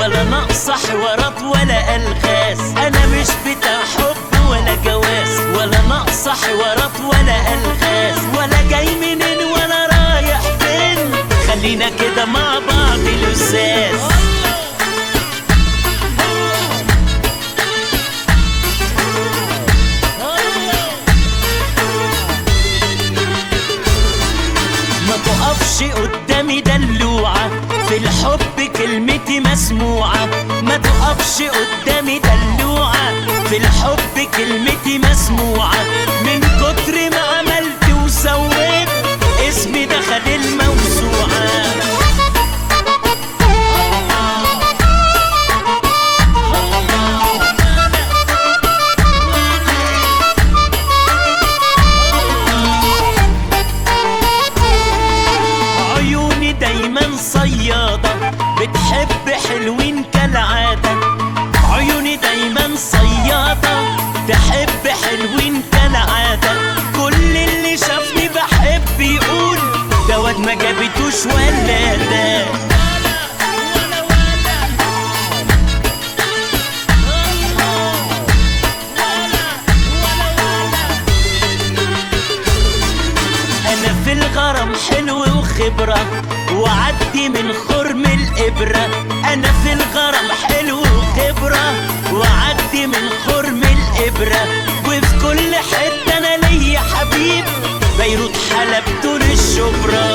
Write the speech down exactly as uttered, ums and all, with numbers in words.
ولا ناقصة حوارات ولا ألغاز. أنا مش بتاع حب ولا جواز، ولا ناقصة حوارات ولا ألغاز، ولا جاي منين ولا رايح فين. خلينا كده مع بعض لزاز. ما تقفش قدامي دلوعة، في الحب كلمتي مسموعة. ما تقفش قدامي دلوعة، في الحب كلمتي مسموعة. من كتر ما عملت وسويت اسمي دخل الموسوعة. عيوني دايما صيادة بتحب حلوين كالعادة. عيوني دايما صيادة تحب حلوين كالعادة. كل اللي شافني بحب يقول ده واد ما جابتوش ولا ده. أنا في الغرام حلو وخبرة وعدي من خرم الإبرة. أنا في الغرام حلو وخبرة وعدي من خرم الإبرة. وفي كل حتة أنا ليا حبيب، بيروت حلب طول الشبرا.